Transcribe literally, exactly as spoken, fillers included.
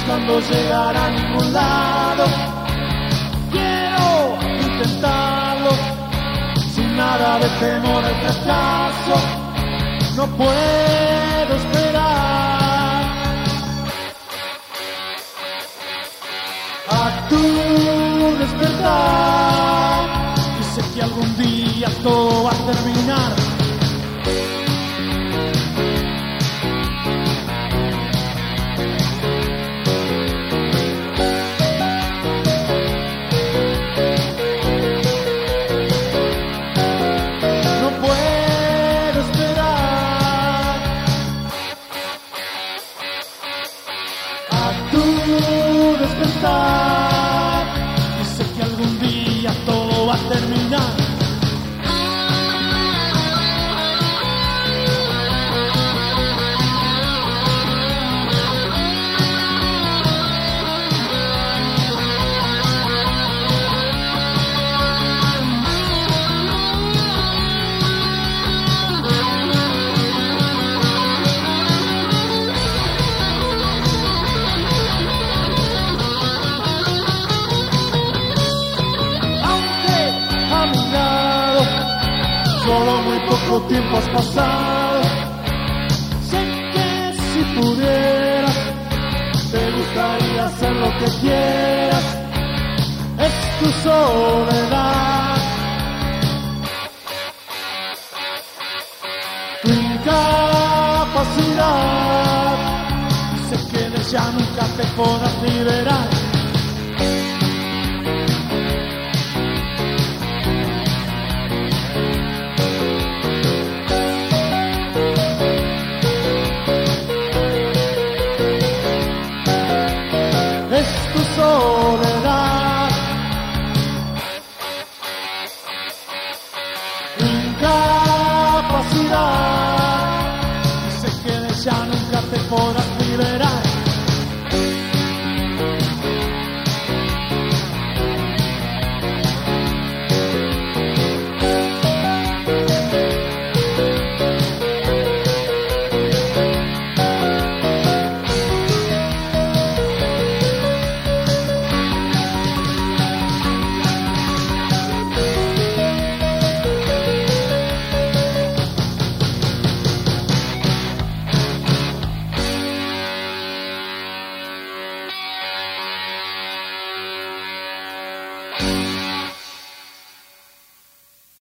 buscando llegar a ningún lado. Quiero intentarlo, sin nada de temor al fracaso. No puedo esperar a tu despertar, y sé que algún día todo va a terminar. Y sé que algún día todo va a terminar. Solo muy poco tiempo has pasado. Sé que si pudieras, te gustaría hacer lo que quieras. Es tu soledad, tu incapacidad. Sé que de ella nunca te podrás liberar.